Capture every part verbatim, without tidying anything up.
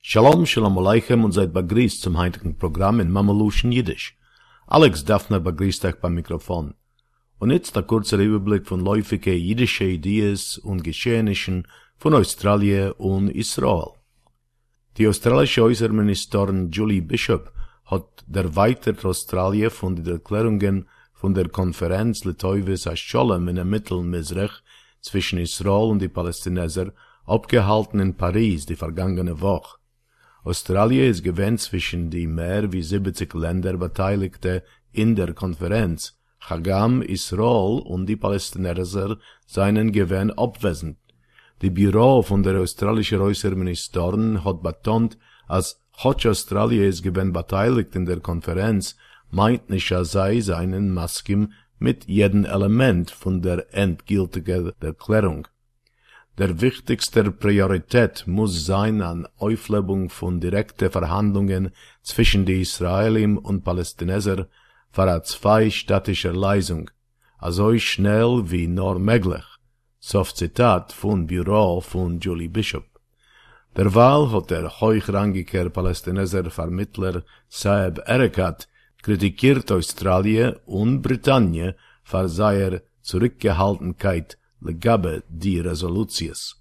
Shalom, Shalom Aleichem und seid begrüßt zum heutigen Programm in Mameluschen Jiddisch. Alex Daffner begrüßt euch beim Mikrofon. Und jetzt der kurze Überblick von läufige jiddische Ideen und Geschehnissen von Australien und Israel. Die australische Äußerministerin Julie Bishop hat erweitert Australien von den Erklärungen von der Konferenz Letoivis HaSholem in der Mittelmizrach zwischen Israel und die Palästinenser abgehalten in Paris die vergangene Woche. Australien ist gewähnt zwischen die mehr wie siebzig Länder Beteiligte in der Konferenz. Chagam, Israel und die Palästinenser seien gewähnt abwesend. Die Büro von der australischen Äußerministerin hat betont, als Hotch Australien ist gewähnt beteiligt in der Konferenz, meint nicht, als sei seinen Maskim mit jedem Element von der endgültigen Erklärung. Der wichtigste Priorität muss sein an Auflebung von direkten Verhandlungen zwischen die Israelim und Palästinenser für eine zweistädtische Lösung, also schnell wie nur möglich. Sof Zitat von Büro von Julie Bishop. Derweil hat der hochrangige Palästinenser Vermittler Saeb Erekat kritikiert Australien und Britannien für seine Zurückgehaltenheit legabe die Resolutions.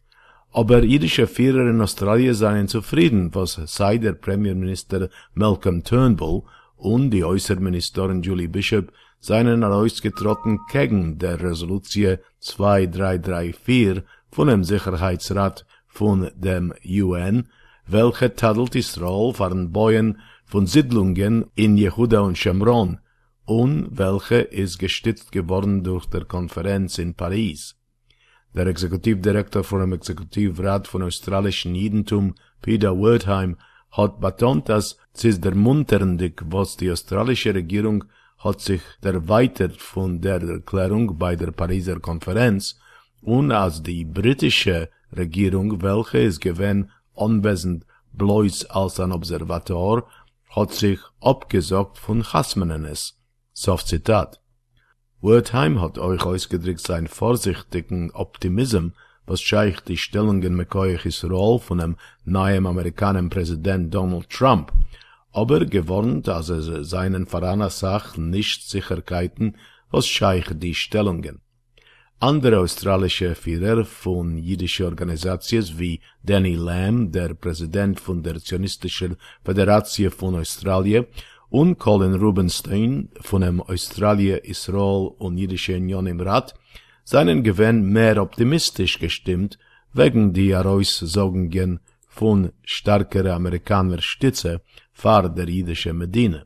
Aber jüdische Führer in Australien seien zufrieden, was sei der Premierminister Malcolm Turnbull und die Äußerministerin Julie Bishop seien herausgetreten gegen der Resolution zwei drei drei vier von dem Sicherheitsrat von dem U N, welche tadelt Israel von Bauen von Siedlungen in Jehuda und Shomron, und welche ist gestützt geworden durch der Konferenz in Paris. Der Exekutivdirektor von dem Exekutivrat von australischen Judentum, Peter Wertheim, hat betont, dass es ist ermunterndig, was die australische Regierung hat sich erweitert von der Erklärung bei der Pariser Konferenz und als die britische Regierung, welche ist gewesen anwesend bloß als ein Observator, hat sich abgesagt von Chasmenenes. Sof Zitat. Wertheim hat euch ausgedrückt sein vorsichtigen Optimism, was scheich die Stellungen mit Koyach Israel von dem neuen amerikanischen Präsident Donald Trump, aber gewarnt, dass es seinen Veranasach nicht Sicherheiten, was scheich die Stellungen. Andere australische Führer von jüdischen Organisationen wie Danny Lamb, der Präsident von der Zionistischen Föderation von Australien, und Colin Rubenstein von dem Australien, Israel und Jüdische Union im Rat seien gewähnt mehr optimistisch gestimmt wegen die Heraussagungen von starker amerikanischer Stütze für der jüdische Medina.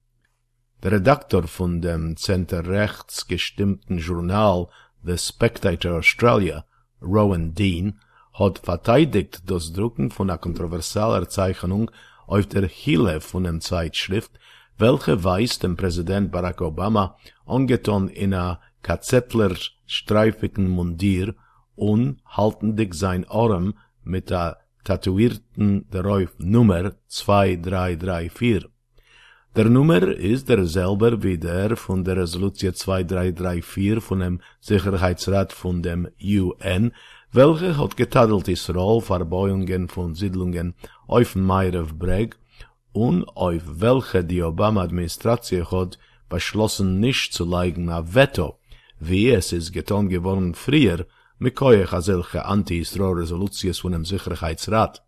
Der Redaktor von dem zenterrechts gestimmten Journal The Spectator Australia, Rowan Dean, hat verteidigt das Drucken von einer kontroversiellen Zeichnung auf der Hille von der Zeitschrift, welche weist dem Präsident Barack Obama angetan in a Kazettler-streifigen Mundier und haltendig sein Arm mit a tätowierten darauf Nummer zwei drei drei vier. Der Nummer ist derselbe wie der von der Resolution zwei drei drei vier von dem Sicherheitsrat von dem U N, welche hat getadelt Israel Verbauungen von Siedlungen auf Meirov Breg und auf welche die Obama-Administration hat beschlossen nicht zu legen a Veto, wie es ist getan geworden früher mit Koyach a solche Anti-Israel-Resolutions von dem Sicherheitsrat.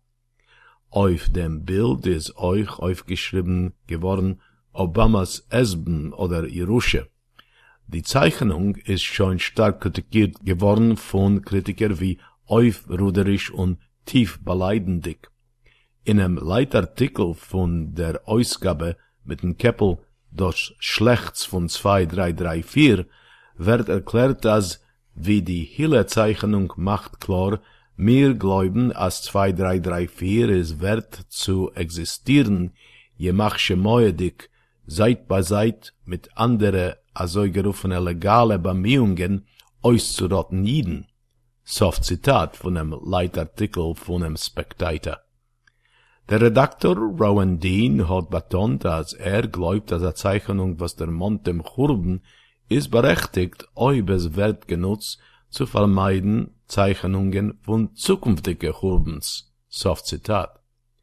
Auf dem Bild ist euch aufgeschrieben geworden Obamas Esben oder Jerusche. Die Zeichnung ist schon stark kritikiert geworden von Kritikern wie aufruderisch und tief beleidendig. In einem Leitartikel von der Ausgabe mit dem Keppel Das Schlechts von zwei drei drei vier wird erklärt, dass, wie die Hille-Zeichnung macht klar, wir glauben, als zwei drei drei vier ist wert zu existieren, je machsche moedig, Seit bei Seit mit andere, also gerufene legale Bemühungen, auszurotten Jiden. Sof Zitat von dem Leitartikel von dem Spectator. Der Redaktor Rowan Dean hat betont, dass er glaubt, dass eine Zeichnung, was der Mond dem Churben, ist berechtigt, ob es wird genutzt, zu vermeiden Zeichnungen von zukünftigen Churbens. Sof Zitat.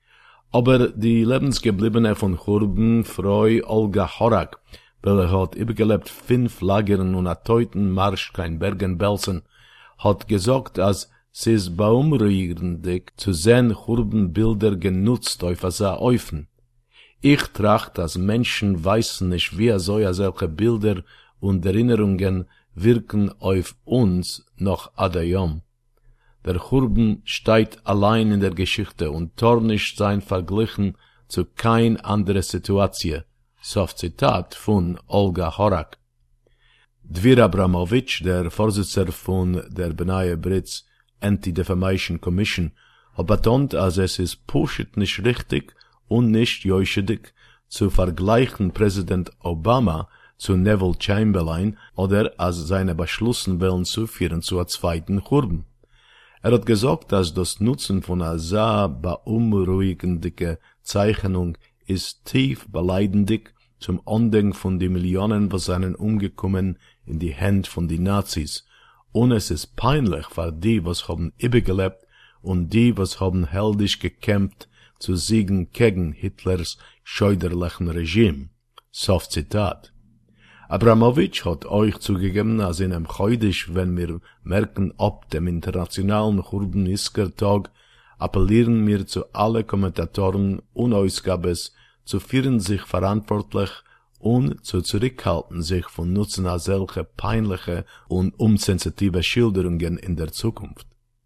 Aber die Lebensgebliebene von Churban, Frau Olga Horak, welche hat übergelebt fünf Lagern und a teuten Marsch kein Bergen Belsen, hat gesagt, als sie ist beunruhigendig zu sehen Churban-Bilder genutzt auf asa Eufen. Ich tracht, dass Menschen weißen nicht, wie so solche Bilder und Erinnerungen wirken auf uns noch adayom. Der Churban steht allein in der Geschichte und tornisch sein verglichen zu kein andere Situation. Sof Zitat von Olga Horak. Dvir Abramowitsch, der Vorsitzender von der B'nai B'rith Anti-Defamation Commission, hat betont, als es ist pushet nicht richtig und nicht joischedig zu vergleichen Präsident Obama zu Neville Chamberlain oder als seine Beschlüssen wollen zuführen zu einer zweiten Churban. Er hat gesagt, dass das Nutzen von einer sehr beunruhigendige Zeichnung ist tief beleidendig zum Andenken von den Millionen, was seien umgekommen in die Hände von den Nazis. Und es ist peinlich für die, was haben übergelebt und die, was haben heldisch gekämpft zu siegen gegen Hitlers scheuderlichen Regime. Sof Zitat. Abramowitsch hat euch zugegeben, als in einem Chöydisch, wenn wir merken, ob dem internationalen Churban-Isker-Tag, appellieren wir zu alle Kommentatoren und Ausgabes, zu führen sich verantwortlich und zu zurückhalten sich von Nutzen als solche peinliche und unsensitive Schilderungen in der Zukunft.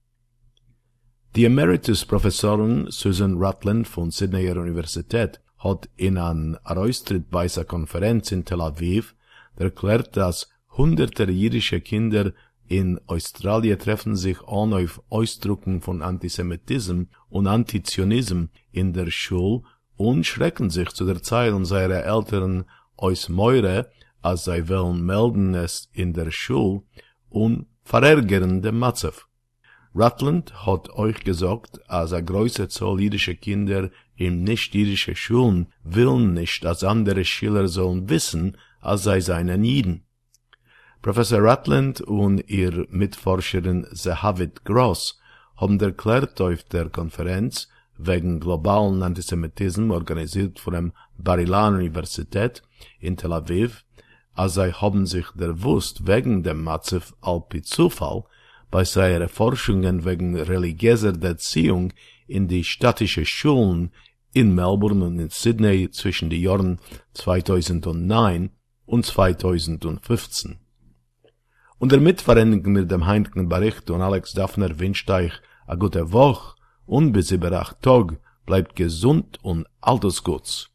Die Emeritus-Professorin Susan Rutland von Sydneyer Universität hat in einem Araustritt bei einer Konferenz in Tel Aviv erklärt, dass hunderte jüdische Kinder in Australien treffen sich an auf Ausdrucken von Antisemitismus und Antizionismus in der Schule und schrecken sich zu der Zeit und seine Eltern aus Meure, als sie wollen melden es in der Schule und verärgern den Matzev. Rutland hat euch gesagt, als eine große Zahl jüdische Kinder in nicht-jüdische Schulen willen nicht, als andere Schüler sollen wissen, als sei seinen Jiden. Professor Rutland und ihr Mitforscherin Zehavit Gross haben erklärt auf der Konferenz wegen globalen Antisemitismus organisiert von der Bar-Ilan-Universität in Tel Aviv, als sie haben sich bewusst wegen dem Matzev alpi Zufall bei seinen Forschungen wegen religiöser Erziehung in die städtische Schulen in Melbourne und in Sydney zwischen den Jahren zweitausendneun und zweitausendfünfzehn. Und damit verenden wir dem heutigen Bericht und Alex Daffner wünscht euch eine gute Woche und bis über acht Tage bleibt gesund und alles Gutes.